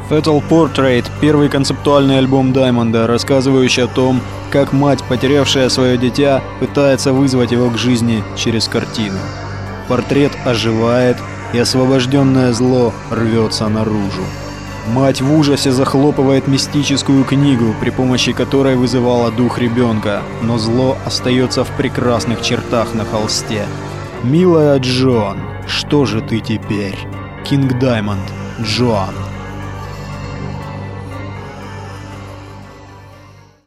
Fatal Portrait – первый концептуальный альбом Даймонда, рассказывающий о том, как мать, потерявшая свое дитя, пытается вызвать его к жизни через картину. Портрет оживает, и освобожденное зло рвется наружу. Мать в ужасе захлопывает мистическую книгу, при помощи которой вызывала дух ребенка, но зло остается в прекрасных чертах на холсте. «Милая Джоан, что же ты теперь?» Кинг Даймонд, Джоан.